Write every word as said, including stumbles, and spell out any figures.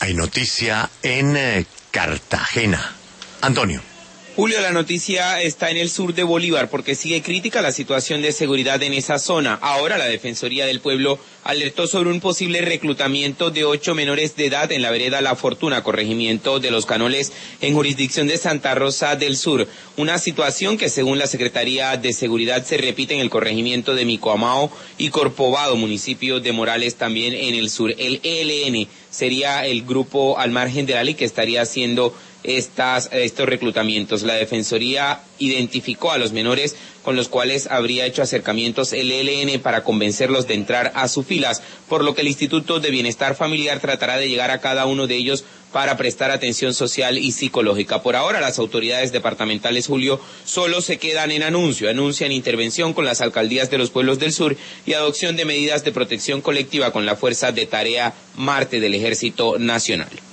Hay noticia en eh, Cartagena. Antonio. Julio, la noticia está en el sur de Bolívar porque sigue crítica la situación de seguridad en esa zona. Ahora la Defensoría del Pueblo alertó sobre un posible reclutamiento de ocho menores de edad en la vereda La Fortuna, corregimiento de Los Canoles, en jurisdicción de Santa Rosa del Sur. Una situación que según la Secretaría de Seguridad se repite en el corregimiento de Micoamao y Corpovado, municipio de Morales, también en el sur. El E L N sería el grupo al margen de la ley que estaría haciendo Estas, estos reclutamientos. La Defensoría identificó a los menores con los cuales habría hecho acercamientos el E L N para convencerlos de entrar a sus filas, por lo que el Instituto de Bienestar Familiar tratará de llegar a cada uno de ellos para prestar atención social y psicológica. Por ahora, las autoridades departamentales, Julio, solo se quedan en anuncio. Anuncian intervención con las alcaldías de los pueblos del sur y adopción de medidas de protección colectiva con la Fuerza de Tarea Marte del Ejército Nacional.